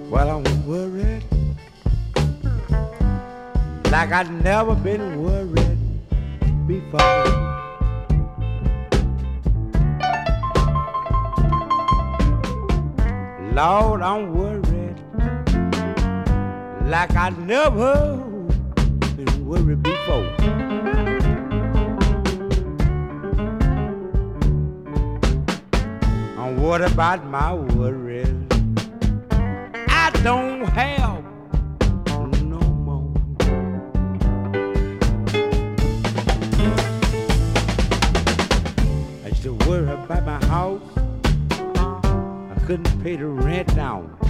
Well, I'm worried like I've never been worried before. Lord, I'm worried like I never been worried before. I'm worried about my worries. I don't have no more. I used to worry about my house. I couldn't pay the rent down.